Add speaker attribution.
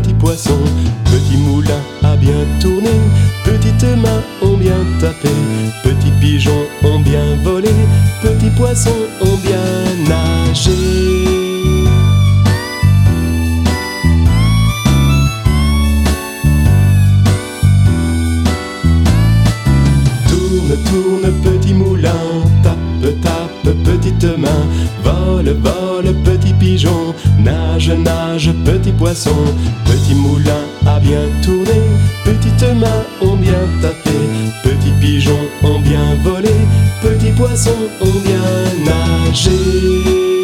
Speaker 1: petit poisson. Petit moulin a bien tourné, petites mains ont bien tapé, petits pigeons ont bien volé, petits poissons ont bien nagé. Tourne, tourne, petit moulin, tape, tape, petite main, vole, vole, petit pigeon, nage, nage, petit poisson. Petit moulin a bien tourné, petites mains ont bien tapé, petits pigeons ont bien volé, petits poissons ont bien nagé.